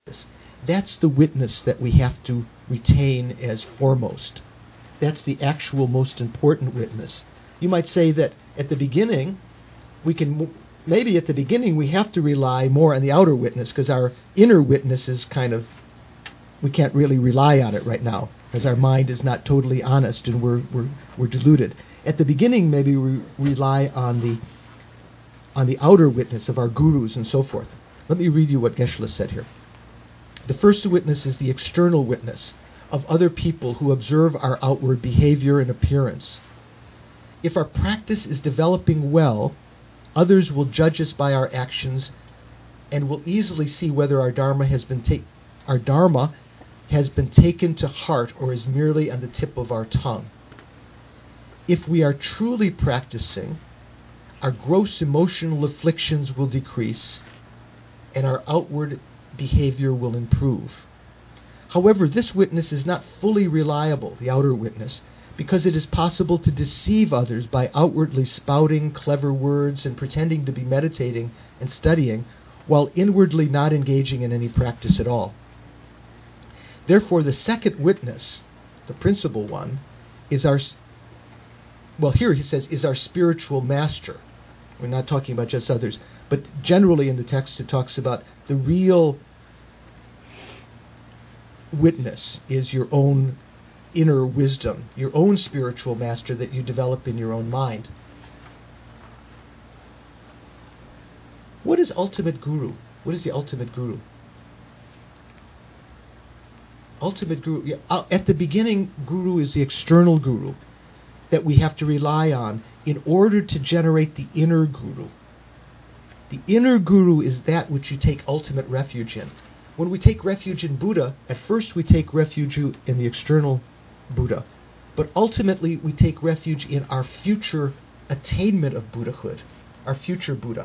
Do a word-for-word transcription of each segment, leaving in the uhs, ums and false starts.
That's the witness that we have to retain as foremost. That's the actual most important witness. You might say that at the beginning, we can, maybe at the beginning we have to rely more on the outer witness because our inner witness is kind of, we can't really rely on it right now because our mind is not totally honest and we're, we're, we're deluded. At the beginning, maybe we rely on the, on the outer witness of our gurus and so forth. Let me read you what Geshe-la said here. The first witness is the external witness of other people who observe our outward behavior and appearance. If our practice is developing well, others will judge us by our actions and will easily see whether our dharma has been ta- our dharma has been taken to heart or is merely on the tip of our tongue. If we are truly practicing, our gross emotional afflictions will decrease and our outward behavior will improve. However, this witness is not fully reliable, the outer witness, because it is possible to deceive others by outwardly spouting clever words and pretending to be meditating and studying, while inwardly not engaging in any practice at all. Therefore, the second witness, the principal one, is our, well, here he says, is our spiritual master. We're not talking about just others, but generally in the text it talks about the real witness is your own inner wisdom, your own spiritual master that you develop in your own mind. What is ultimate guru? What is the ultimate guru? Ultimate guru, yeah, at the beginning, guru is the external guru that we have to rely on in order to generate the inner guru. The inner guru is that which you take ultimate refuge in. When we take refuge in Buddha, at first we take refuge in the external Buddha, but ultimately we take refuge in our future attainment of Buddhahood, our future Buddha.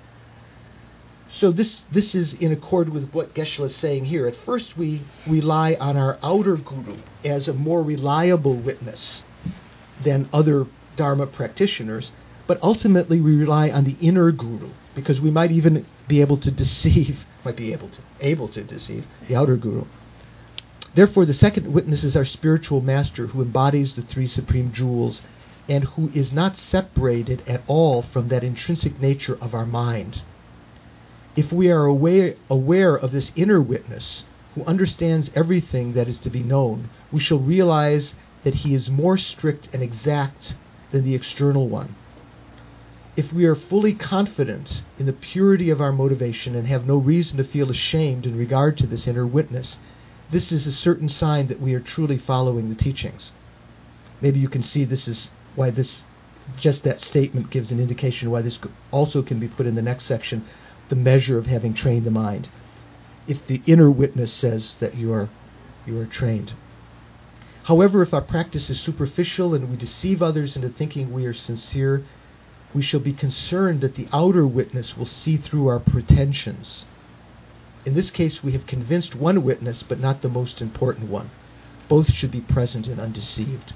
So this this is in accord with what Geshe-la is saying here. At first we rely on our outer guru as a more reliable witness than other Dharma practitioners, but ultimately we rely on the inner guru because we might even be able to deceive, might be able to able to deceive the outer guru. Therefore, the second witness is our spiritual master who embodies the three supreme jewels and who is not separated at all from that intrinsic nature of our mind. If we are aware, aware of this inner witness who understands everything that is to be known, we shall realize that he is more strict and exact than the external one. If we are fully confident in the purity of our motivation and have no reason to feel ashamed in regard to this inner witness, this is a certain sign that we are truly following the teachings. Maybe you can see this is why this, just that statement gives an indication why this also can be put in the next section, the measure of having trained the mind. If the inner witness says that you are, you are trained. However, if our practice is superficial and we deceive others into thinking we are sincere, we shall be concerned that the outer witness will see through our pretensions. In this case, we have convinced one witness, but not the most important one. Both should be present and undeceived.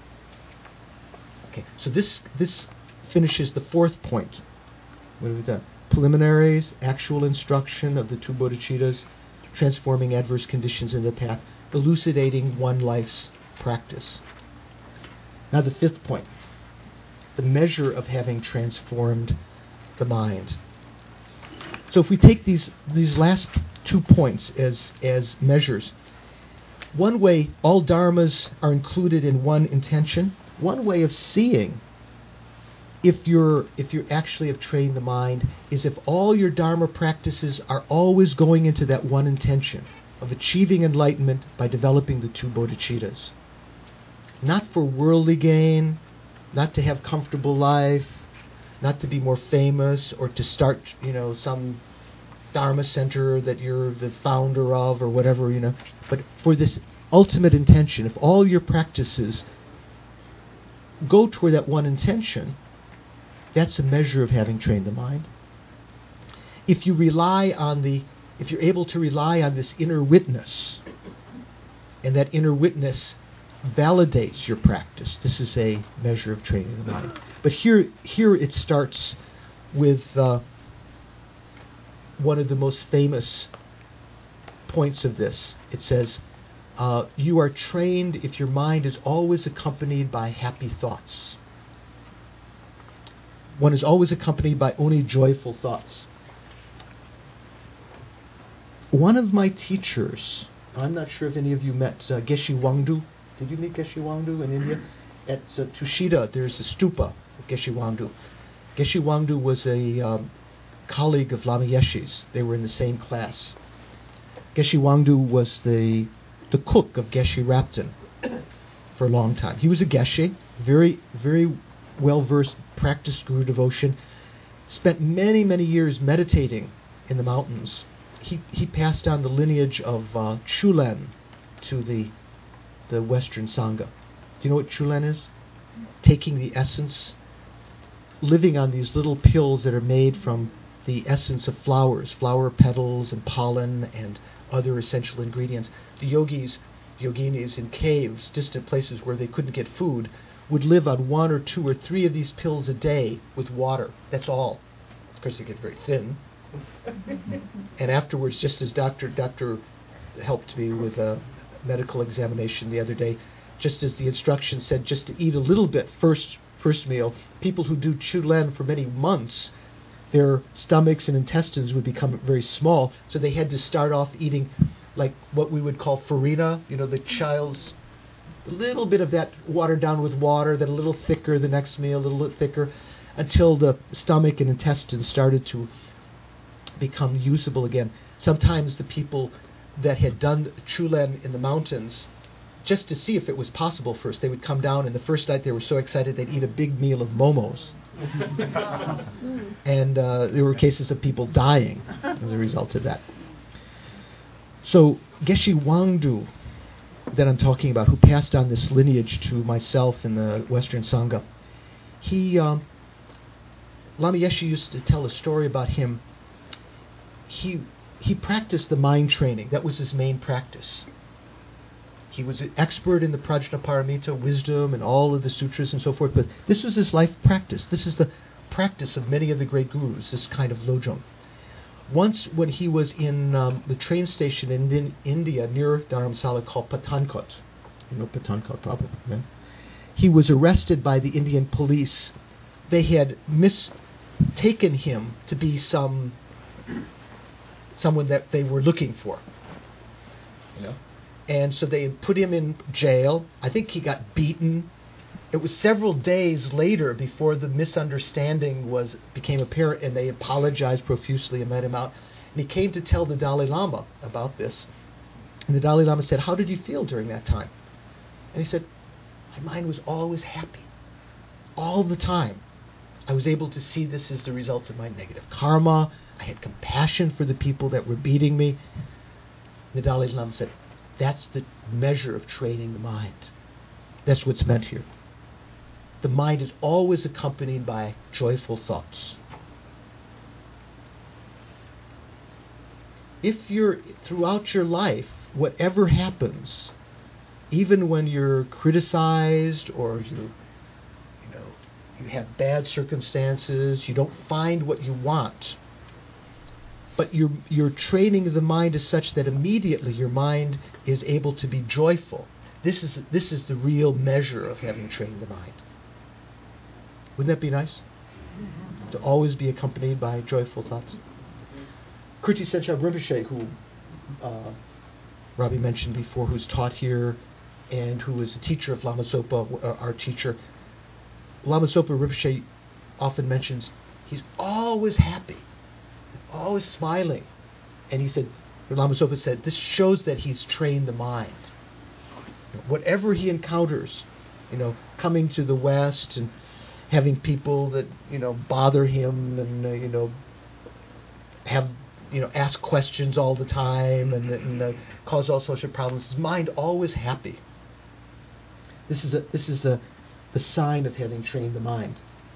Okay, so this this finishes the fourth point. What have we done? Preliminaries, actual instruction of the two bodhicittas, transforming adverse conditions in the path, elucidating one life's practice. Now the fifth point, the measure of having transformed the mind. So if we take these these last two points as as measures, one way all dharmas are included in one intention, one way of seeing if you're if you actually have trained the mind is if all your dharma practices are always going into that one intention of achieving enlightenment by developing the two bodhicittas. Not for worldly gain, not to have comfortable life, not to be more famous or to start, you know, some dharma center that you're the founder of or whatever, you know, but for this ultimate intention. If all your practices go toward that one intention, that's a measure of having trained the mind. If you rely on the, if you're able to rely on this inner witness, and that inner witness validates your practice, this is a measure of training the mind. But here, here it starts with uh, one of the most famous points of this. It says, uh, you are trained if your mind is always accompanied by happy thoughts. One is always accompanied by only joyful thoughts. One of my teachers, I'm not sure if any of you met uh, Geshe Wangdu. Did you meet Geshe Wangdu in India? At uh, Tushita, there's a stupa of Geshe Wangdu. Geshe Wangdu was a um, colleague of Lama Yeshe's. They were in the same class. Geshe Wangdu was the the cook of Geshe Rapton for a long time. He was a Geshe, very, very well-versed, practiced guru devotion, spent many, many years meditating in the mountains. He he passed on the lineage of uh, Chulen to the the Western Sangha. Do you know what Chulen is? Taking the essence, living on these little pills that are made from the essence of flowers, flower petals and pollen and other essential ingredients. The yogis, yoginis in caves, distant places where they couldn't get food, would live on one or two or three of these pills a day with water. That's all. Of course, they get very thin. And afterwards, just as doctor doctor helped me with a medical examination the other day, just as the instructions said just to eat a little bit first first meal, people who do Chulen for many months, their stomachs and intestines would become very small, so they had to start off eating like what we would call farina, you know, the child's, a little bit of that watered down with water, then a little thicker the next meal, a little bit thicker, until the stomach and intestines started to become usable again. Sometimes the people that had done Chulen in the mountains, just to see if it was possible first, they would come down, and the first night they were so excited they'd eat a big meal of momos. And uh, there were cases of people dying as a result of that. So Geshe Wangdu, that I'm talking about, who passed on this lineage to myself in the Western Sangha, he, um, Lama Yeshe used to tell a story about him. He he practiced the mind training. That was his main practice. He was an expert in the Prajnaparamita, wisdom, and all of the sutras and so forth, but this was his life practice. This is the practice of many of the great gurus, this kind of lojong. Once when he was in um, the train station in, in India near Dharamsala called Pathankot, you know Pathankot probably, right? He was arrested by the Indian police. They had mistaken him to be some someone that they were looking for, you know. And so they put him in jail. I think he got beaten. It was several days later before the misunderstanding was became apparent, and they apologized profusely and let him out. And he came to tell the Dalai Lama about this. And the Dalai Lama said, "How did you feel during that time?" And he said, "My mind was always happy. All the time. I was able to see this as the result of my negative karma. I had compassion for the people that were beating me." The Dalai Lama said, that's the measure of training the mind. That's what's meant here. The mind is always accompanied by joyful thoughts. If you're, throughout your life, whatever happens, even when you're criticized or you, you know, you have bad circumstances, you don't find what you want, but you're, you're training the mind as such that immediately your mind is able to be joyful. This is this is the real measure of having trained the mind. Wouldn't that be nice? Mm-hmm. To always be accompanied by joyful thoughts. Kirti Senchab Rinpoche, who uh, Robbie mentioned before, who's taught here and who is a teacher of Lama Zopa, uh, our teacher. Lama Zopa Rinpoche often mentions he's always happy, always smiling. And he said, Lama Zopa said, this shows that he's trained the mind. Whatever he encounters, you know, coming to the West and having people that, you know, bother him and, uh, you know, have, you know, ask questions all the time and, and uh, cause all sorts of problems. His mind always happy. This is a, this is a, the sign of having trained the mind.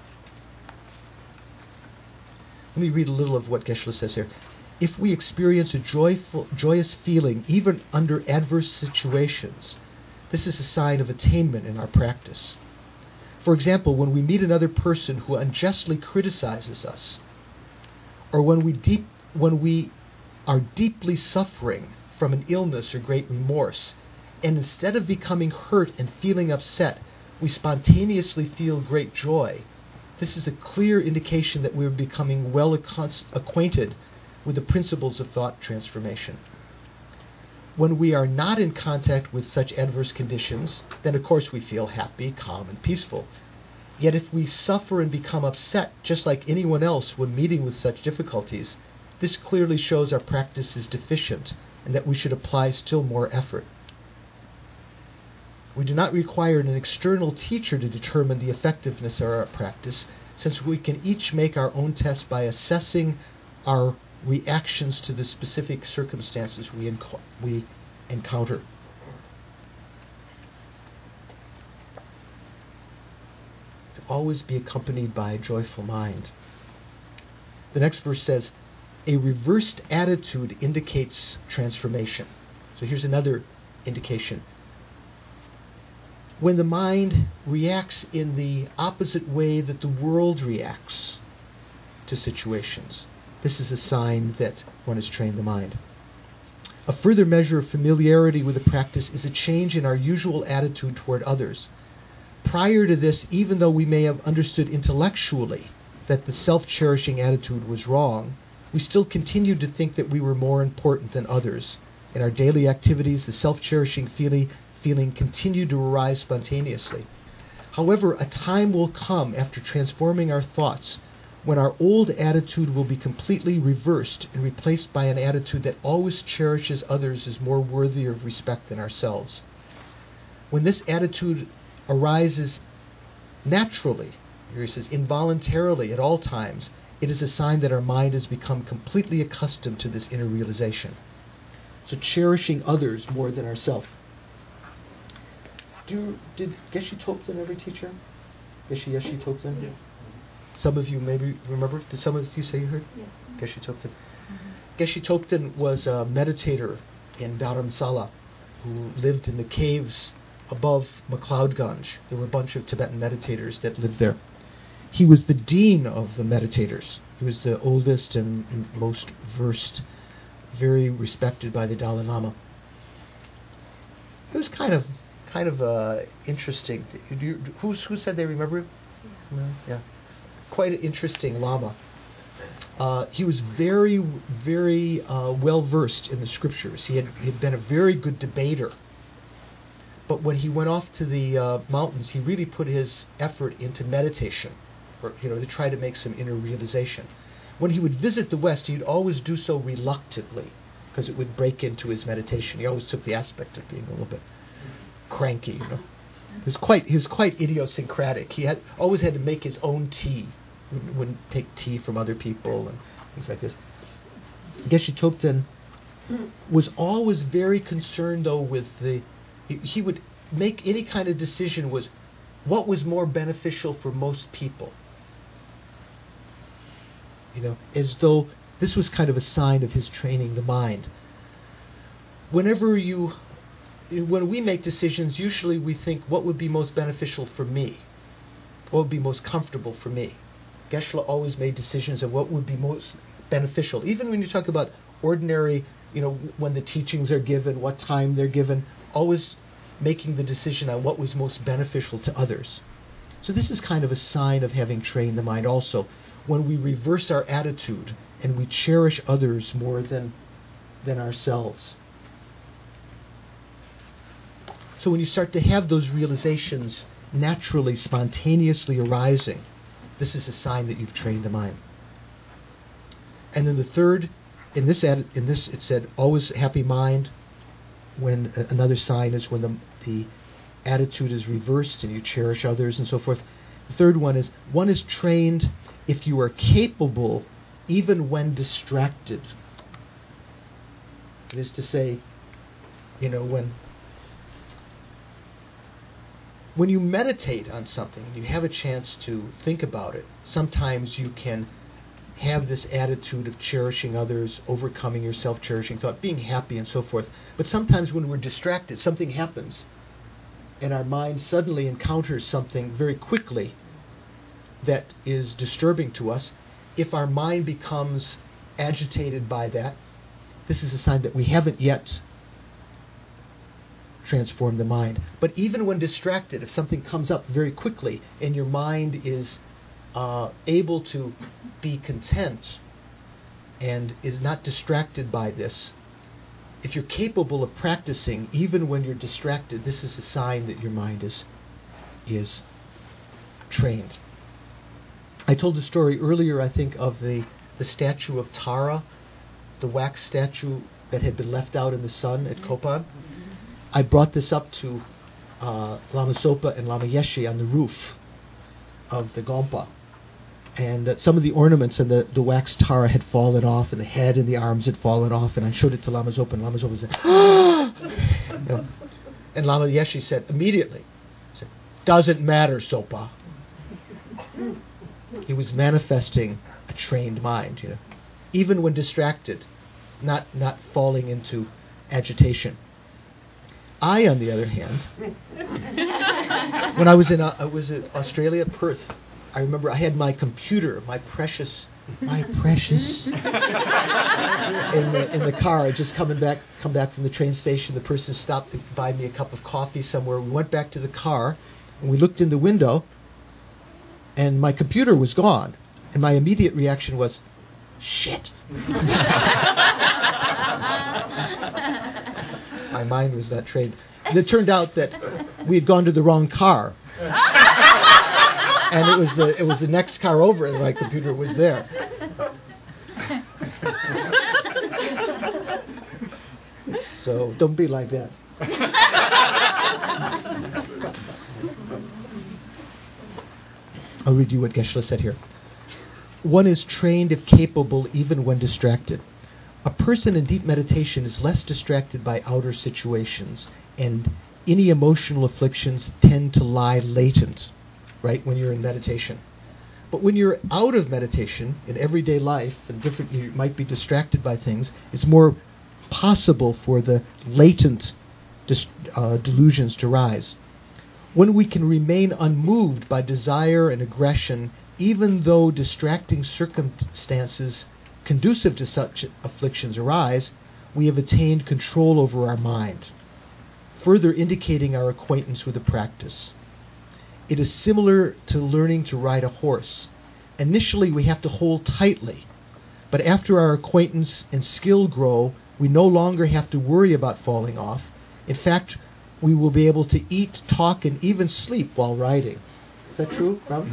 Let me read a little of what Geshe says here. If we experience a joyful, joyous feeling even under adverse situations, this is a sign of attainment in our practice. For example, when we meet another person who unjustly criticizes us, or when we deep, when we are deeply suffering from an illness or great remorse, and instead of becoming hurt and feeling upset, we spontaneously feel great joy, this is a clear indication that we're becoming well ac- acquainted with the principles of thought transformation. When we are not in contact with such adverse conditions, then of course we feel happy, calm, and peaceful. Yet if we suffer and become upset, just like anyone else when meeting with such difficulties, this clearly shows our practice is deficient and that we should apply still more effort. We do not require an external teacher to determine the effectiveness of our practice, since we can each make our own test by assessing our reactions to the specific circumstances we, enco- we encounter. To always be accompanied by a joyful mind. The next verse says, a reversed attitude indicates transformation. So here's another indication. When the mind reacts in the opposite way that the world reacts to situations, this is a sign that one has trained the mind. A further measure of familiarity with the practice is a change in our usual attitude toward others. Prior to this, even though we may have understood intellectually that the self-cherishing attitude was wrong, we still continued to think that we were more important than others. In our daily activities, the self-cherishing feeling, feeling continued to arise spontaneously. However, a time will come after transforming our thoughts when our old attitude will be completely reversed and replaced by an attitude that always cherishes others as more worthy of respect than ourselves. When this attitude arises naturally, here he says involuntarily at all times, it is a sign that our mind has become completely accustomed to this inner realization. So cherishing others more than ourselves. Do you, did Geshe Topten ever teach her? Geshe Yeshe Topten? Yes. Some of you maybe remember. Did some of you say you heard? Yes. Geshe Topten. Mm-hmm. Geshe Topten was a meditator in Dharamsala who lived in the caves above McLeodganj. There were a bunch of Tibetan meditators that lived there. He was the dean of the meditators. He was the oldest and most versed, very respected by the Dalai Lama. It was kind of, kind of uh, interesting. Do you, who's, who said they remember him? Yeah. yeah. Quite an interesting Lama. Uh, he was very, very uh, well versed in the scriptures. He had, he had been a very good debater. But when he went off to the uh, mountains, he really put his effort into meditation, for, you know, to try to make some inner realization. When he would visit the West, he'd always do so reluctantly, because it would break into his meditation. He always took the aspect of being a little bit cranky, you know. He was quite, he was quite idiosyncratic. He had always had to make his own tea. He wouldn't take tea from other people and things like this. Geshe Topten was always very concerned, though, with the... He, he would make any kind of decision was what was more beneficial for most people. You know, as though this was kind of a sign of his training the mind. Whenever you... When we make decisions, usually we think, what would be most beneficial for me? What would be most comfortable for me? Geshe always made decisions of what would be most beneficial. Even when you talk about ordinary, you know, when the teachings are given, what time they're given, always making the decision on what was most beneficial to others. So this is kind of a sign of having trained the mind also. When we reverse our attitude and we cherish others more than, than ourselves. So when you start to have those realizations naturally, spontaneously arising, this is a sign that you've trained the mind. And then the third, in this adi- in this it said, always happy mind. When uh, another sign is when the, the attitude is reversed and you cherish others and so forth. The third one is, one is trained if you are capable even when distracted. It is to say, you know, when when you meditate on something, you have a chance to think about it, sometimes you can have this attitude of cherishing others, overcoming your self-cherishing thought, being happy and so forth. But sometimes when we're distracted, something happens, and our mind suddenly encounters something very quickly that is disturbing to us. If our mind becomes agitated by that, this is a sign that we haven't yet transformed the mind. But even when distracted, if something comes up very quickly and your mind is uh, able to be content and is not distracted by this, if you're capable of practicing even when you're distracted, this is a sign that your mind is is trained. I told a story earlier, I think, of the, the statue of Tara, the wax statue that had been left out in the sun at Kopan. I brought this up to uh, Lama Zopa and Lama Yeshe on the roof of the Gompa. And uh, some of the ornaments and the, the wax Tara had fallen off, and the head and the arms had fallen off, and I showed it to Lama Zopa, and Lama Zopa said, you know, and Lama Yeshe said immediately, said, "Doesn't matter, Zopa." He was manifesting a trained mind, you know, even when distracted, not not falling into agitation. I, on the other hand, when I was in uh, I was in Australia, Perth, I remember I had my computer, my precious, my precious, in the in the car. I just coming back, come back from the train station. The person stopped to buy me a cup of coffee somewhere. We went back to the car, and we looked in the window, and my computer was gone. And my immediate reaction was, "Shit." My mind was not trained. And it turned out that we had gone to the wrong car. And it was the it was the next car over, and my computer was there. So don't be like that. I'll read you what Geshe-la said here. One is trained if capable even when distracted. A person in deep meditation is less distracted by outer situations, and any emotional afflictions tend to lie latent, right, when you're in meditation. But when you're out of meditation, in everyday life, and different, you might be distracted by things, it's more possible for the latent dis- uh, delusions to rise. When we can remain unmoved by desire and aggression, even though distracting circumstances conducive to such afflictions arise, we have attained control over our mind, further indicating our acquaintance with the practice. It is similar to learning to ride a horse. Initially, we have to hold tightly, but after our acquaintance and skill grow, we no longer have to worry about falling off. In fact, we will be able to eat, talk, and even sleep while riding. Is that true, Ram?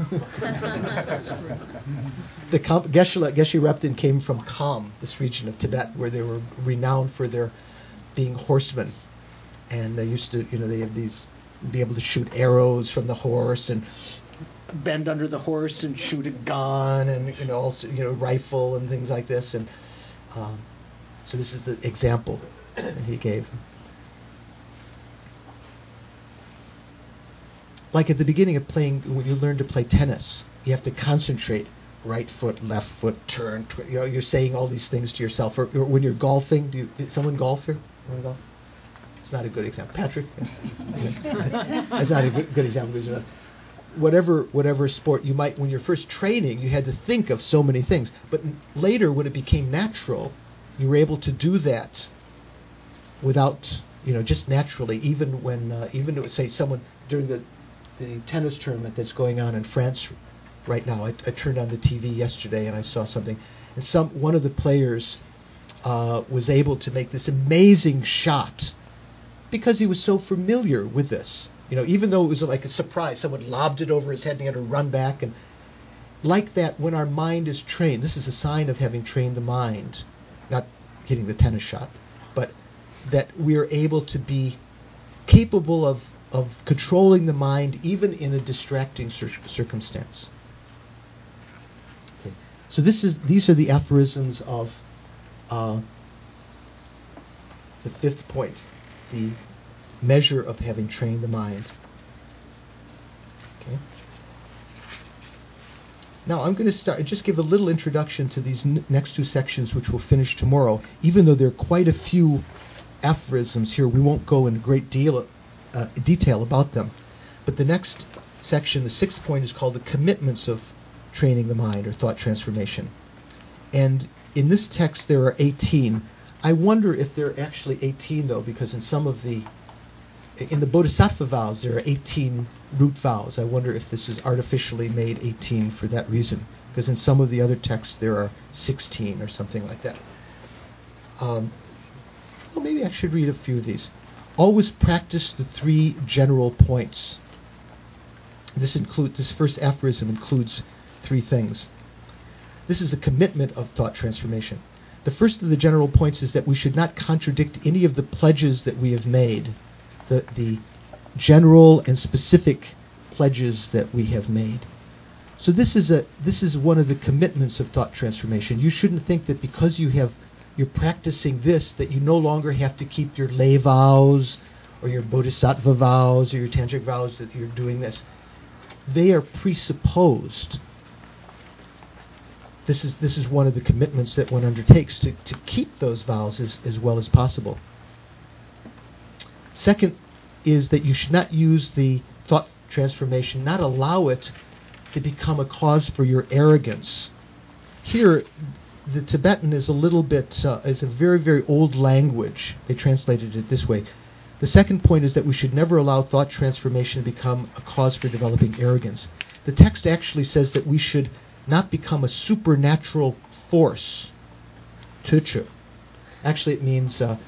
The comp- Geshe-la, Geshe Repton came from Kham, this region of Tibet, where they were renowned for their being horsemen. And they used to, you know, they have these, be able to shoot arrows from the horse and bend under the horse and shoot a gun and, you know, also, you know, rifle and things like this. And um, so this is the example that he gave. Like at the beginning of playing, when you learn to play tennis, you have to concentrate. Right foot, left foot, turn. Tw- you know, you're saying all these things to yourself. Or, or when you're golfing, do you, did someone golf here? Want to golf? It's not a good example. Patrick? That's not a good, good example. Because, uh, whatever, whatever sport you might, when you're first training, you had to think of so many things. But n- later, when it became natural, you were able to do that without, you know, just naturally. Even when, uh, even say, someone during the the tennis tournament that's going on in France right now. I, I turned on the T V yesterday and I saw something, and some one of the players uh, was able to make this amazing shot because he was so familiar with this. You know, even though it was like a surprise, someone lobbed it over his head and he had to run back. And like that, when our mind is trained, this is a sign of having trained the mind, not hitting the tennis shot, but that we are able to be capable of of controlling the mind even in a distracting cir- circumstance. Okay. So this is these are the aphorisms of uh, the fifth point, the measure of having trained the mind. Okay. Now I'm going to start just give a little introduction to these n- next two sections, which we'll finish tomorrow. Even though there are quite a few aphorisms here, we won't go in great deal of Uh, detail about them. But the next section, the sixth point, is called the commitments of training the mind or thought transformation. And in this text there are eighteen. I wonder if they're actually eighteen, though, because in some of the, in the Bodhisattva vows, there are eighteen root vows. I wonder if this is artificially made eighteen for that reason, because in some of the other texts there are sixteen or something like that. Um, well, maybe I should read a few of these. Always practice the three general points. This include this first aphorism includes three things. This is a commitment of thought transformation. The first of the general points is that we should not contradict any of the pledges that we have made, the, the general and specific pledges that we have made. So this is a this is one of the commitments of thought transformation. You shouldn't think that because you have you're practicing this that you no longer have to keep your lay vows or your bodhisattva vows or your tantric vows, that you're doing this. They are presupposed. This is this is one of the commitments that one undertakes, to, to keep those vows as, as well as possible. Second is that you should not use the thought transformation, not allow it to become a cause for your arrogance. Here, the Tibetan is a little bit, uh, is a very, very old language. They translated it this way. The second point is that we should never allow thought transformation to become a cause for developing arrogance. The text actually says that we should not become a supernatural force. Tuchu. Actually, it means, uh,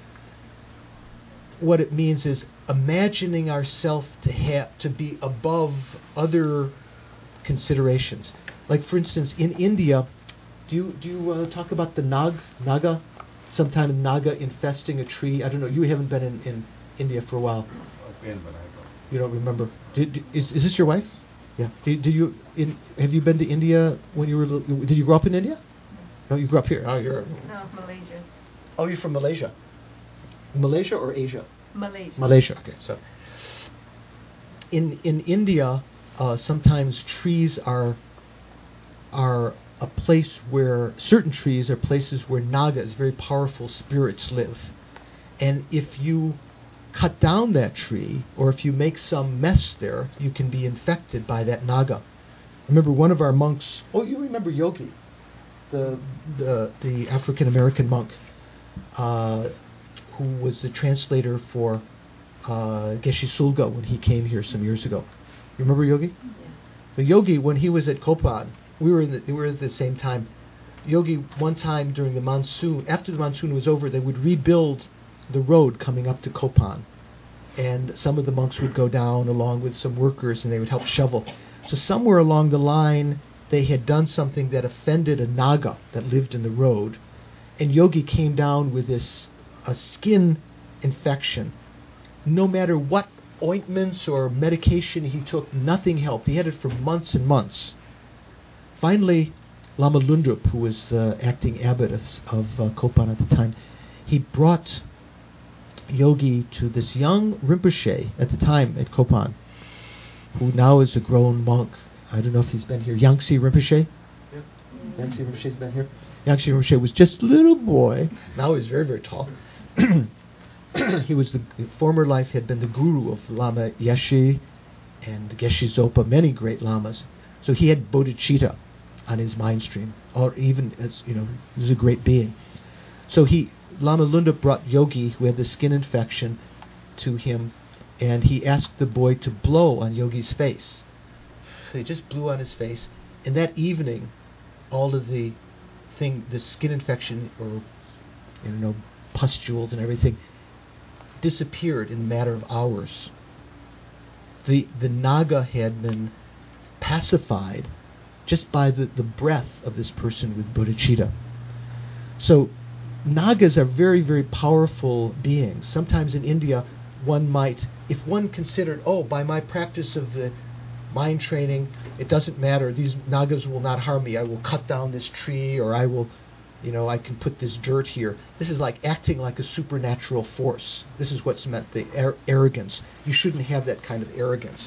what it means is imagining ourselves to have to be above other considerations. Like, for instance, in India, do you do you uh, talk about the Nag Naga? Sometime a Naga infesting a tree. I don't know. You haven't been in, in India for a while. I've been, but I don't. You don't remember. Did, did, is is this your wife? Yeah. Did, did you in, have you been to India when you were? Did you grow up in India? No, you grew up here. Oh, you're. No, Malaysia. Oh, you're from Malaysia. Malaysia or Asia? Malaysia. Malaysia. Okay, so in in India, uh, sometimes trees are are a place where certain trees are places where nagas, very powerful spirits, live, and if you cut down that tree or if you make some mess there, you can be infected by that naga. I remember one of our monks. Oh, you remember Yogi, the the the African American monk. Uh, who was the translator for uh, Geshe Sulga when he came here some years ago. You remember Yogi? Yes. The Yogi, when he was at Kopan, we were in the, we were at the same time. Yogi, one time during the monsoon, after the monsoon was over, they would rebuild the road coming up to Kopan. And some of the monks would go down along with some workers and they would help shovel. So somewhere along the line, they had done something that offended a naga that lived in the road. And Yogi came down with this a skin infection. No matter what ointments or medication he took, nothing helped. He had it for months and months. Finally, Lama Lundrup, who was the acting abbot of, of uh, Kopan at the time, he brought Yogi to this young Rinpoche at the time at Kopan, who now is a grown monk. I don't know if he's been here. Yangtze Rinpoche? Yeah. Yangtze Rinpoche's been here. Yangtze Rinpoche was just a little boy. Now he's very, very tall. He was the former life had been the guru of Lama Yeshe and Geshe Zopa, many great lamas. So he had bodhicitta on his mind stream, or even as you know, he was a great being. So he Lama Lunda brought Yogi, who had the skin infection, to him, and he asked the boy to blow on Yogi's face. They just blew on his face, and that evening, all of the thing, the skin infection, or you know, pustules and everything, disappeared in a matter of hours. The the naga had been pacified just by the, the breath of this person with bodhicitta. So nagas are very, very powerful beings. Sometimes in India, one might, if one considered, oh, by my practice of the mind training, it doesn't matter, these nagas will not harm me, I will cut down this tree, or I will, you know, I can put this dirt here. This is like acting like a supernatural force. This is what's meant, the ar- arrogance. You shouldn't have that kind of arrogance.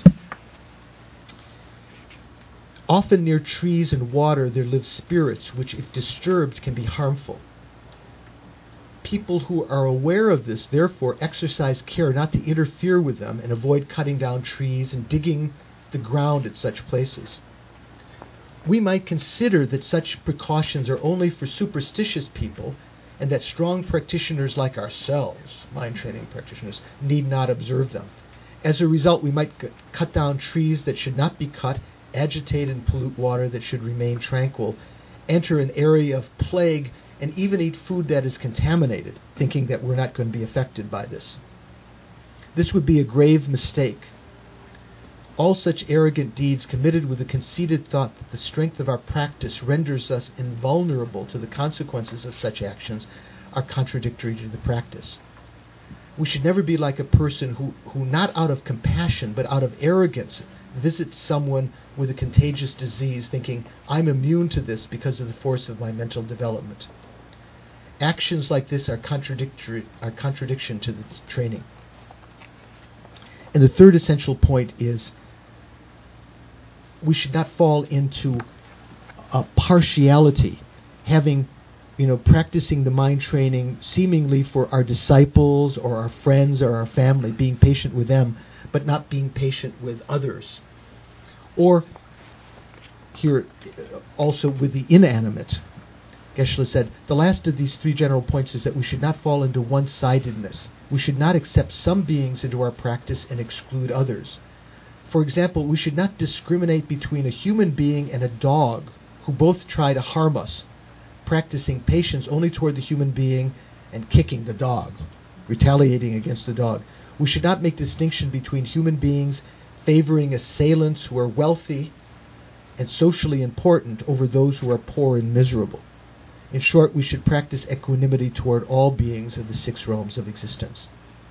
Often near trees and water there live spirits which, if disturbed, can be harmful. People who are aware of this, therefore, exercise care not to interfere with them and avoid cutting down trees and digging the ground at such places. We might consider that such precautions are only for superstitious people, and that strong practitioners like ourselves, mind training practitioners, need not observe them. As a result, we might c- cut down trees that should not be cut, agitate and pollute water that should remain tranquil, enter an area of plague, and even eat food that is contaminated, thinking that we're not going to be affected by this. This would be a grave mistake. All such arrogant deeds committed with the conceited thought that the strength of our practice renders us invulnerable to the consequences of such actions are contradictory to the practice. We should never be like a person who, who not out of compassion but out of arrogance visits someone with a contagious disease thinking, I'm immune to this because of the force of my mental development. Actions like this are contradictory, are contradiction to the training. And the third essential point is we should not fall into uh, partiality, having, you know, practicing the mind training seemingly for our disciples or our friends or our family, being patient with them, but not being patient with others. Or here also with the inanimate. Geshe-la said, the last of these three general points is that we should not fall into one-sidedness. We should not accept some beings into our practice and exclude others. For example, we should not discriminate between a human being and a dog who both try to harm us, practicing patience only toward the human being and kicking the dog, retaliating against the dog. We should not make distinction between human beings favoring assailants who are wealthy and socially important over those who are poor and miserable. In short, we should practice equanimity toward all beings of the six realms of existence.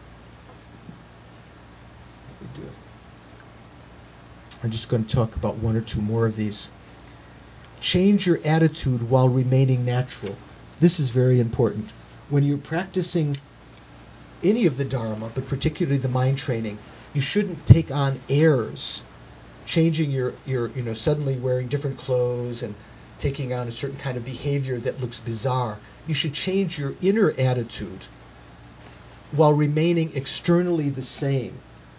I'm just going to talk about one or two more of these. Change your attitude while remaining natural. This is very important. When you're practicing any of the Dharma, but particularly the mind training, you shouldn't take on airs, changing your, your, you know, suddenly wearing different clothes and taking on a certain kind of behavior that looks bizarre. You should change your inner attitude while remaining externally the same.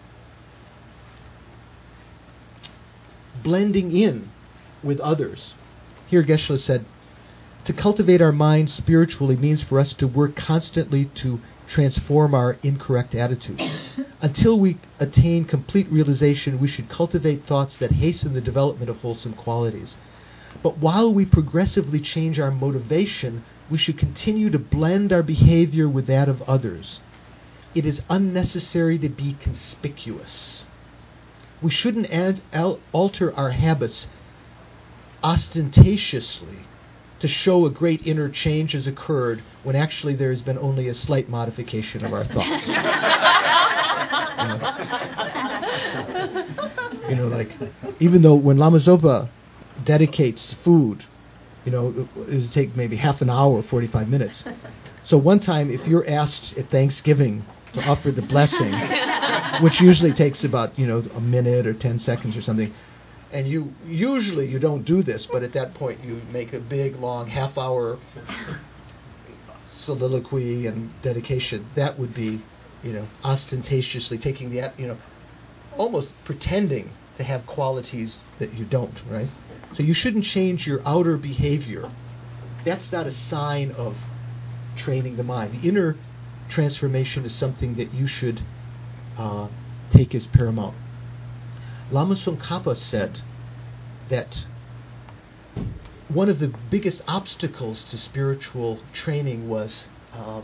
Blending in with others. Here Geshe-la said, to cultivate our minds spiritually means for us to work constantly to transform our incorrect attitudes. Until we attain complete realization, we should cultivate thoughts that hasten the development of wholesome qualities. But while we progressively change our motivation, we should continue to blend our behavior with that of others. It is unnecessary to be conspicuous. We shouldn't add, al- alter our habits ostentatiously to show a great inner change has occurred when actually there has been only a slight modification of our thoughts. you, know? you know, like, even though when Lama Zopa dedicates food, you know, it would take maybe half an hour, forty-five minutes. So one time, if you're asked at Thanksgiving to offer the blessing, which usually takes about, you know, a minute or ten seconds or something, and you usually you don't do this, but at that point you make a big, long, half-hour soliloquy and dedication. That would be, you know, ostentatiously taking the, you know, almost pretending to have qualities that you don't, right? So you shouldn't change your outer behavior. That's not a sign of training the mind. The inner transformation is something that you should uh, take as paramount. Lama Tsongkhapa said that one of the biggest obstacles to spiritual training was uh,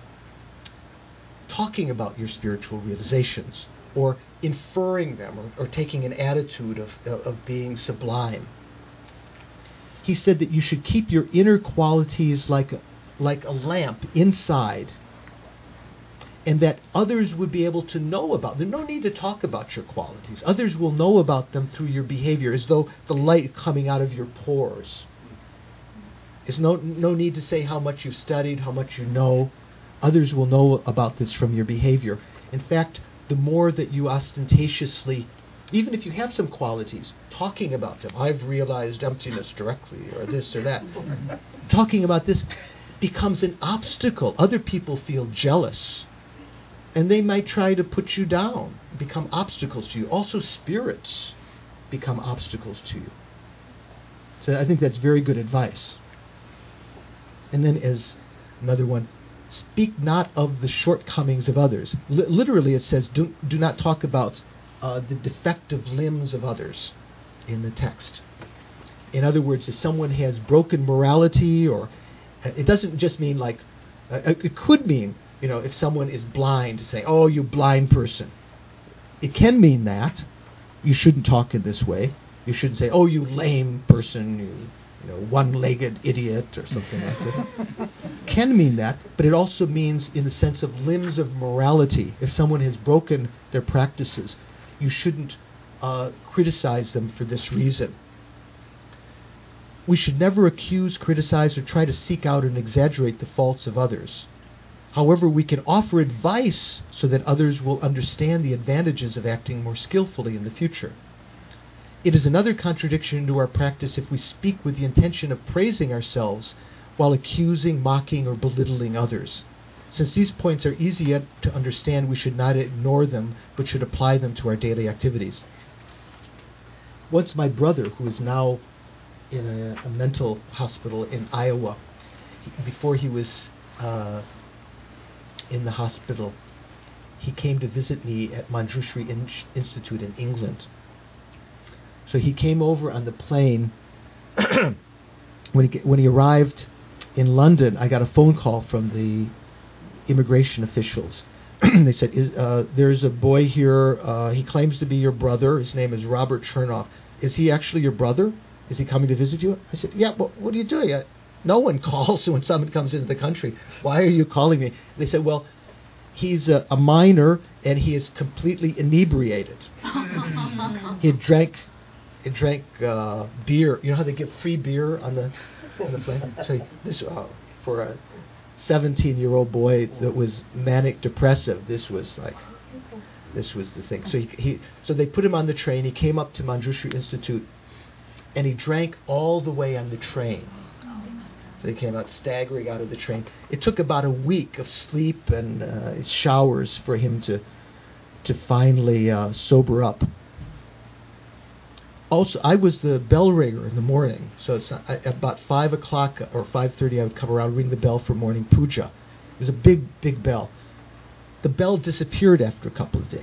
talking about your spiritual realizations or inferring them or, or taking an attitude of, of, of being sublime. He said that you should keep your inner qualities like a, like a lamp inside, and that others would be able to know about them. There's no need to talk about your qualities. Others will know about them through your behavior, as though the light coming out of your pores. There's no, no need to say how much you've studied, how much you know. Others will know about this from your behavior. In fact, the more that you ostentatiously, even if you have some qualities, talking about them, I've realized emptiness directly, or this or that, talking about this becomes an obstacle. Other people feel jealous, and they might try to put you down, become obstacles to you. Also, spirits become obstacles to you. So I think that's very good advice. And then, as Another one, speak not of the shortcomings of others. L- literally it says, do, do not talk about uh, the defective limbs of others in the text. In other words, if someone has broken morality, or uh, it doesn't just mean like, uh, it could mean, you know, if someone is blind, say, oh, you blind person. It can mean that. You shouldn't talk in this way. You shouldn't say, oh, you lame person, you, you know, one-legged idiot, or something like this. Can mean that, but it also means in the sense of limbs of morality. If someone has broken their practices, you shouldn't uh, criticize them for this reason. We should never accuse, criticize, or try to seek out and exaggerate the faults of others. However, we can offer advice so that others will understand the advantages of acting more skillfully in the future. It is another contradiction to our practice if we speak with the intention of praising ourselves while accusing, mocking, or belittling others. Since these points are easy yet to understand, we should not ignore them, but should apply them to our daily activities. Once my brother, who is now in a, a mental hospital in Iowa, he, before he was uh, in the hospital, he came to visit me at Manjushri in- Institute in England. So he came over on the plane. when he when he arrived in London, I got a phone call from the immigration officials. They said, is, uh, there's a boy here, uh, he claims to be your brother, his name is Robert Chernoff. Is he actually your brother? Is he coming to visit you? I said, yeah, but what are you doing? I, no one calls when someone comes into the country. Why are you calling me? They said, well, he's a, a minor and he is completely inebriated. He drank he drank uh, beer. You know how they give free beer on the on the plane? So this uh, for a seventeen-year-old boy that was manic depressive, this was like this was the thing. So he, he so they put him on the train. He came up to Manjushri Institute, and he drank all the way on the train. So he came out staggering out of the train. It took about a week of sleep and uh, showers for him to to finally uh, sober up. Also, I was the bell ringer in the morning. So it's not, I, at about five o'clock or five thirty, I would come around, ring the bell for morning puja. It was a big, big bell. The bell disappeared after a couple of days.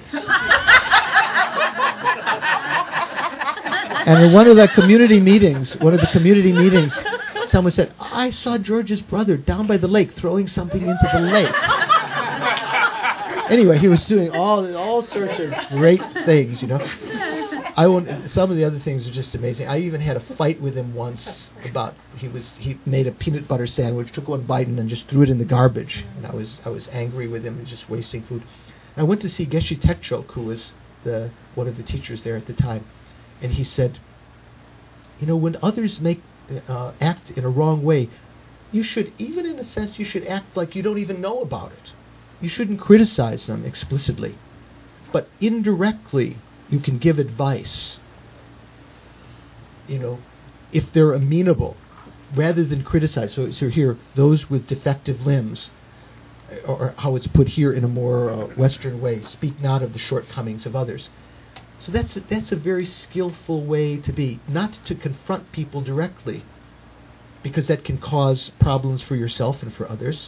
And in one of the community meetings, one of the community meetings, someone said, I saw George's brother down by the lake throwing something into the lake. Anyway, he was doing all all sorts of great things, you know. I won't, some of the other things are just amazing. I even had a fight with him once about he was he made a peanut butter sandwich, took one bite and then just threw it in the garbage. And I was I was angry with him. He was just wasting food. I went to see Geshe Tekchok, who was the one of the teachers there at the time, and he said, you know, when others make uh, act in a wrong way, you should, even in a sense, you should act like you don't even know about it. You shouldn't criticize them explicitly, but indirectly you can give advice. You know, if they're amenable, rather than criticize. So, so here, those with defective limbs, or, or how it's put here in a more uh, Western way, speak not of the shortcomings of others. So that's a, that's a very skillful way to be, not to confront people directly, because that can cause problems for yourself and for others.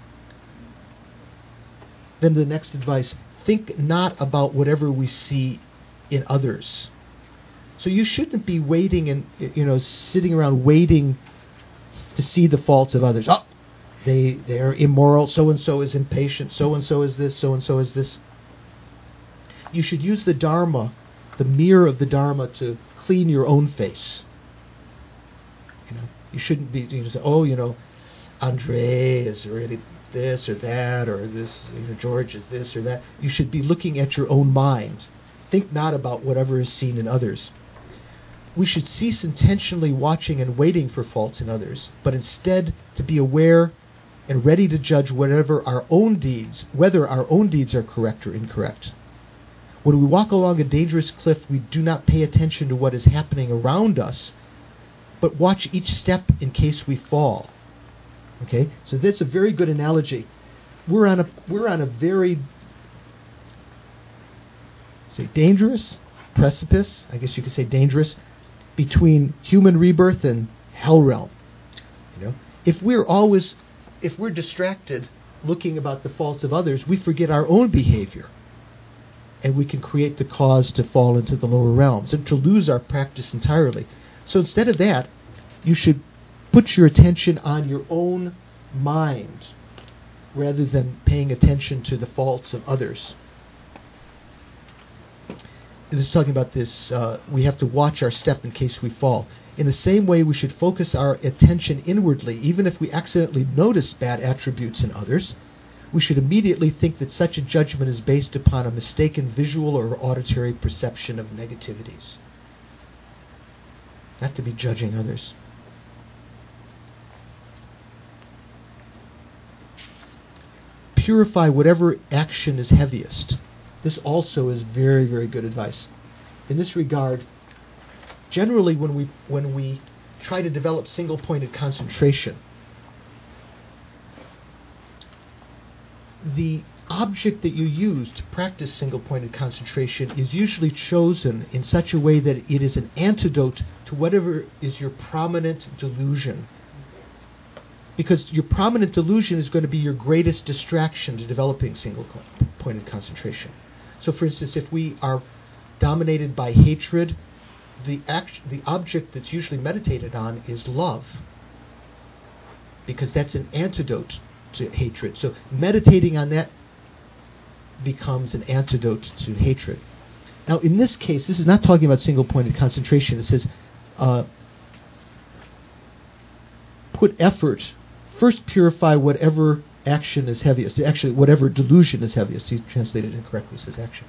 Then the next advice, think not about whatever we see in others. So you shouldn't be waiting and, you know, sitting around waiting to see the faults of others. Oh, they they're immoral, so-and-so is impatient, so-and-so is this, so-and-so is this. You should use the Dharma, the mirror of the Dharma, to clean your own face. You know, you shouldn't be, you know, say, oh, you know, Andre is really this or that, or this, you know, George is this or that. You should be looking at your own mind. Think not about whatever is seen in others. We should cease intentionally watching and waiting for faults in others, but instead to be aware and ready to judge whatever our own deeds, whether our own deeds are correct or incorrect. When we walk along a dangerous cliff, we do not pay attention to what is happening around us, but watch each step in case we fall. Okay, so that's a very good analogy. We're on a we're on a very say dangerous precipice. I guess you could say dangerous between human rebirth and hell realm. You know, if we're always if we're distracted looking about the faults of others, we forget our own behavior. And we can create the cause to fall into the lower realms and to lose our practice entirely. So instead of that, you should put your attention on your own mind rather than paying attention to the faults of others. This is talking about this, uh, we have to watch our step in case we fall. In the same way, we should focus our attention inwardly, even if we accidentally notice bad attributes in others. We should immediately think that such a judgment is based upon a mistaken visual or auditory perception of negativities. Not to be judging others. Purify whatever action is heaviest. This also is very, very good advice. In this regard, generally when we when we try to develop single-pointed concentration, the object that you use to practice single-pointed concentration is usually chosen in such a way that it is an antidote to whatever is your prominent delusion. Because your prominent delusion is going to be your greatest distraction to developing single-pointed concentration. So, for instance, if we are dominated by hatred, the act, the object that's usually meditated on is love, because that's an antidote to hatred. So meditating on that becomes an antidote to hatred. Now, in this case, this is not talking about single-pointed concentration. It says, uh, put effort, first purify whatever action is heaviest. Actually, whatever delusion is heaviest. He translated it incorrectly, says action.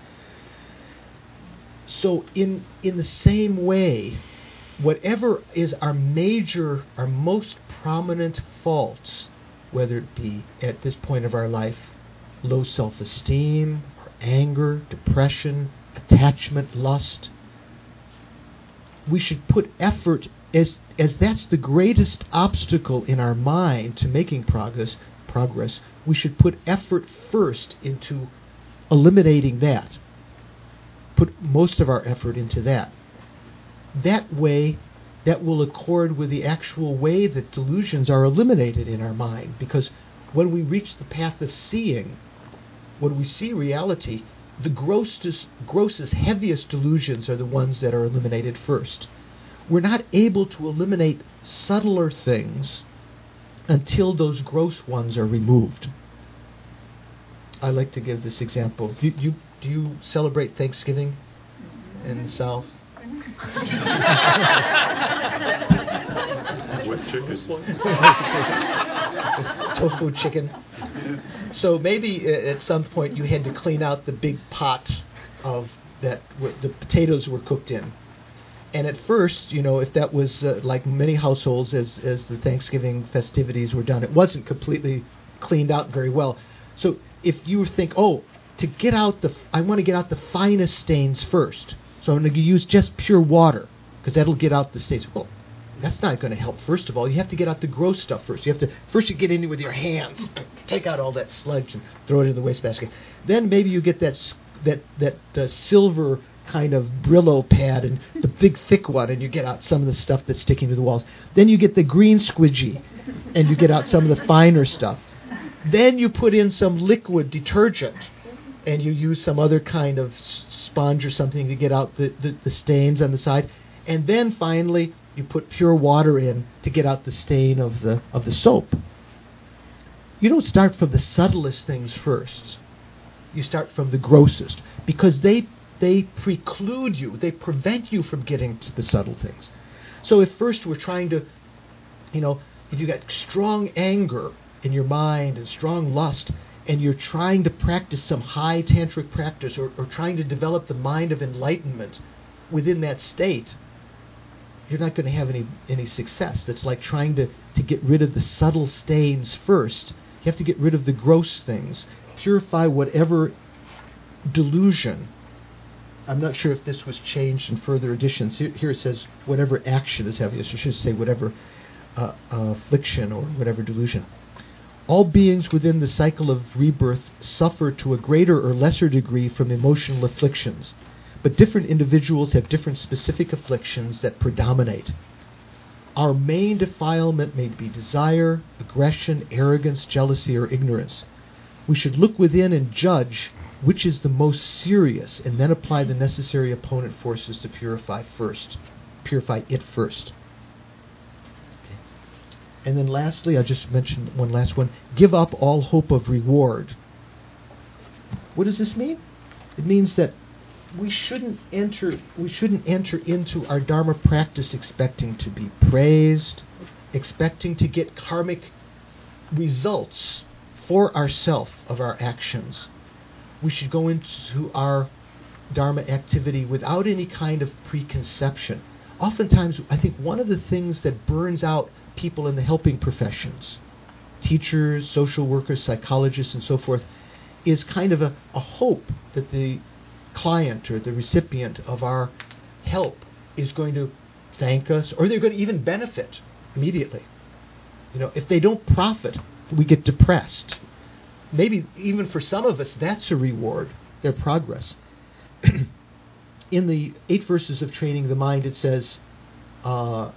So in in the same way, whatever is our major, our most prominent faults, whether it be at this point of our life, low self-esteem, or anger, depression, attachment, lust, we should put effort, as as that's the greatest obstacle in our mind to making progress, progress, we should put effort first into eliminating that. Put most of our effort into that. That way, that will accord with the actual way that delusions are eliminated in our mind. Because when we reach the path of seeing, when we see reality, the grossest, grossest, heaviest delusions are the ones that are eliminated first. We're not able to eliminate subtler things until those gross ones are removed. I like to give this example. You, you, do you celebrate Thanksgiving in the South? With chicken. Tofu chicken. So maybe uh, at some point you had to clean out the big pot of that w- the potatoes were cooked in. And at first, you know, if that was uh, like many households as as the Thanksgiving festivities were done, it wasn't completely cleaned out very well. So if you think, oh, to get out the, I want to get out the finest stains first, so I'm going to use just pure water because that'll get out the stains. Well, that's not going to help. First of all, you have to get out the gross stuff first. You have to first you get in with your hands, take out all that sludge and throw it in the wastebasket. Then maybe you get that that that uh, silver kind of Brillo pad and the big thick one, and you get out some of the stuff that's sticking to the walls. Then you get the green squidgy, and you get out some of the finer stuff. Then you put in some liquid detergent, and you use some other kind of sponge or something to get out the, the, the stains on the side. And then finally, you put pure water in to get out the stain of the of the soap. You don't start from the subtlest things first. You start from the grossest, because they they preclude you, they prevent you from getting to the subtle things. So if first we're trying to, you know, if you got strong anger in your mind and strong lust, and you're trying to practice some high tantric practice, or, or trying to develop the mind of enlightenment within that state, you're not going to have any any success. That's like trying to, to get rid of the subtle stains first. You have to get rid of the gross things. Purify whatever delusion. I'm not sure if this was changed in further editions. Here, here it says whatever action is heaviest. You should say whatever uh, uh, affliction or whatever delusion. All beings within the cycle of rebirth suffer to a greater or lesser degree from emotional afflictions, but different individuals have different specific afflictions that predominate. Our main defilement may be desire, aggression, arrogance, jealousy, or ignorance. We should look within and judge which is the most serious, and then apply the necessary opponent forces to purify first. Purify it first. Okay. And then lastly, I'll just mention one last one. Give up all hope of reward. What does this mean? It means that we shouldn't enter we shouldn't enter into our Dharma practice expecting to be praised, expecting to get karmic results for ourselves of our actions. We should go into our Dharma activity without any kind of preconception. Oftentimes, I think one of the things that burns out people in the helping professions, teachers, social workers, psychologists, and so forth, is kind of a, a hope that the client or the recipient of our help is going to thank us, or they're going to even benefit immediately. You know, if they don't profit, we get depressed. Maybe even for some of us, that's a reward, their progress. In the eight verses of Training the Mind, it says, uh,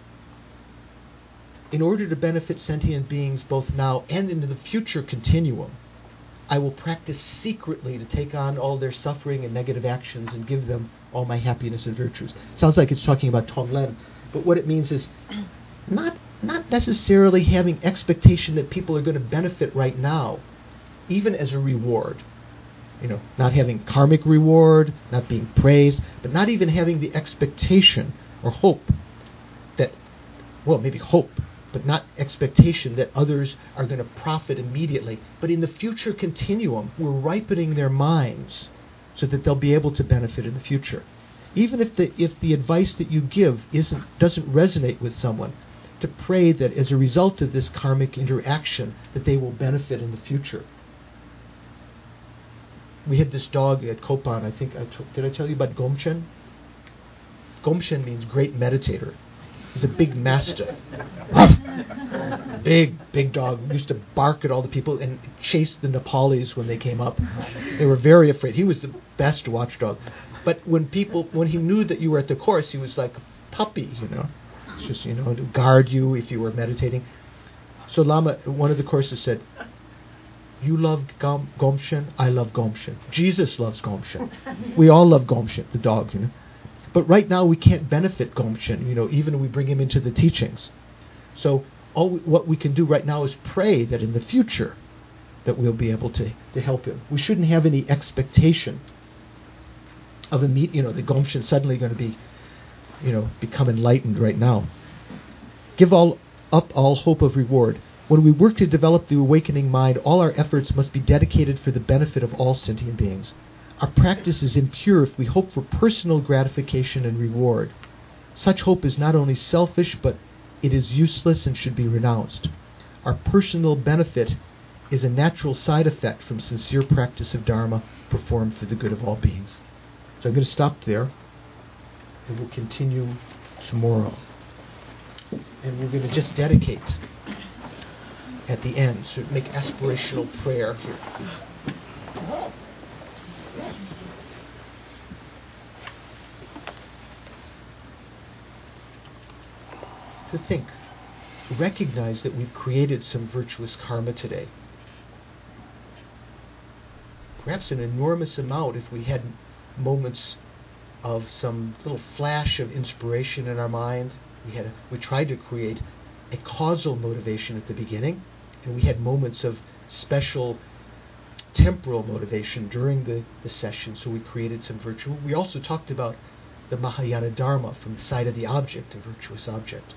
in order to benefit sentient beings both now and into the future continuum, I will practice secretly to take on all their suffering and negative actions and give them all my happiness and virtues. Sounds like it's talking about Tonglen, but what it means is not not necessarily having expectation that people are going to benefit right now, even as a reward. You know, not having karmic reward, not being praised, but not even having the expectation or hope that, well, maybe hope, but not expectation that others are going to profit immediately. But in the future continuum, we're ripening their minds so that they'll be able to benefit in the future. Even if the if the advice that you give isn't doesn't resonate with someone, to pray that as a result of this karmic interaction, that they will benefit in the future. We had this dog at Kopan, I think, I t- did I tell you about Gomchen? Gomchen means great meditator. He's a big mastiff. big, big dog. He used to bark at all the people and chase the Nepalis when they came up. They were very afraid. He was the best watchdog. But when people, when he knew that you were at the course, he was like a puppy, you know. It's just, you know, to guard you if you were meditating. So Lama, one of the courses said, you love Gom- Gomchen, I love Gomchen. Jesus loves Gomchen. We all love Gomchen, the dog, you know. But right now we can't benefit Gomchen, you know, even if we bring him into the teachings. So all we, what we can do right now is pray that in the future that we'll be able to, to help him. We shouldn't have any expectation of a meet, you know, the Gomchen suddenly going to be, you know, become enlightened right now. Give all up all hope of reward. When we work to develop the awakening mind, all our efforts must be dedicated for the benefit of all sentient beings. Our practice is impure if we hope for personal gratification and reward. Such hope is not only selfish, but it is useless and should be renounced. Our personal benefit is a natural side effect from sincere practice of Dharma performed for the good of all beings. So I'm going to stop there, and we'll continue tomorrow. And we're going to just dedicate at the end, so make aspirational prayer here. To think, recognize that we've created some virtuous karma today. Perhaps an enormous amount if we had moments of some little flash of inspiration in our mind. We had a, we tried to create a causal motivation at the beginning, and we had moments of special temporal motivation during the, the session, so we created some virtue. We also talked about the Mahayana Dharma from the side of the object, a virtuous object.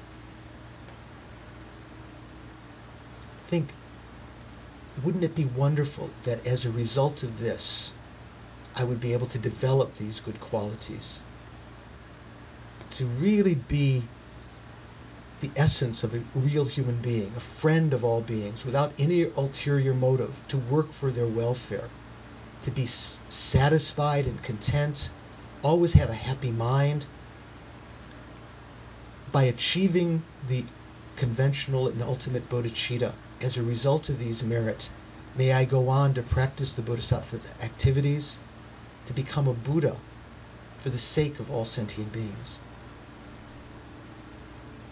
Think, wouldn't it be wonderful that as a result of this, I would be able to develop these good qualities, to really be the essence of a real human being, a friend of all beings, without any ulterior motive, to work for their welfare, to be s- satisfied and content, always have a happy mind. By achieving the conventional and ultimate bodhicitta, as a result of these merits, may I go on to practice the bodhisattva activities, to become a Buddha for the sake of all sentient beings.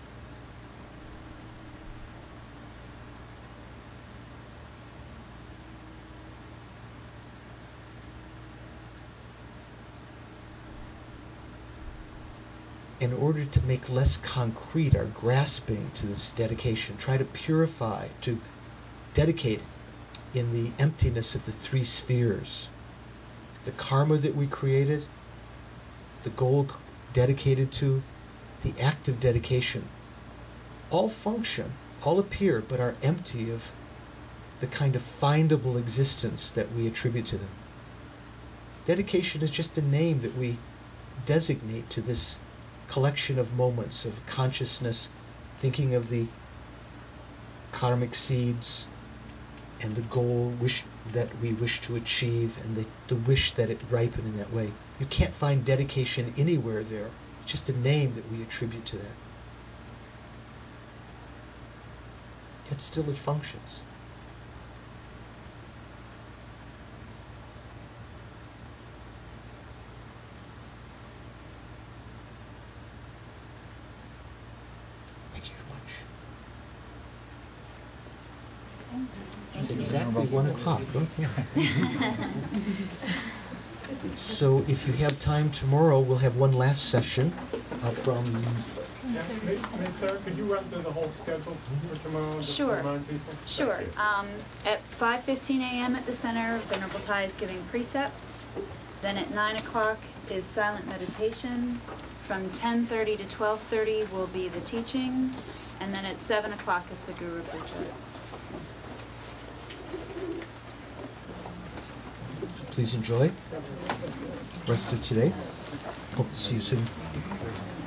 in order to make less concrete our grasping to this dedication, try to purify, to dedicate in the emptiness of the three spheres. The karma that we created, the goal dedicated to, the act of dedication, all function, all appear, but are empty of the kind of findable existence that we attribute to them. Dedication is just a name that we designate to this collection of moments of consciousness, thinking of the karmic seeds and the goal wish that we wish to achieve, and the, the wish that it ripen in that way. You can't find dedication anywhere there. It's just a name that we attribute to that. Yet still it functions. It's exactly one o'clock. Okay. So if you have time tomorrow, we'll have one last session uh, from... Yeah, Miz Sarah, could you run through the whole schedule for tomorrow? Sure. To remind people? Sure. Um, at five fifteen a.m. at the center, Venerable Tai is giving precepts. Then at nine o'clock is silent meditation. From ten thirty to twelve thirty will be the teaching. And then at seven o'clock is the Guru Puja. Please enjoy the rest of today. Hope to see you soon.